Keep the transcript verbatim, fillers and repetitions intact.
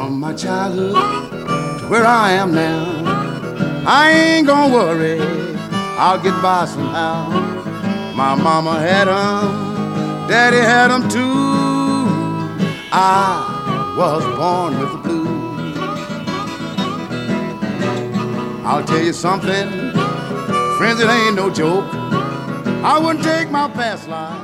From my childhood to where I am now, I ain't gonna worry, I'll get by somehow. My mama had 'em, daddy had 'em too. I was born with the blues. I'll tell you something, friends, it ain't no joke. I wouldn't take my past life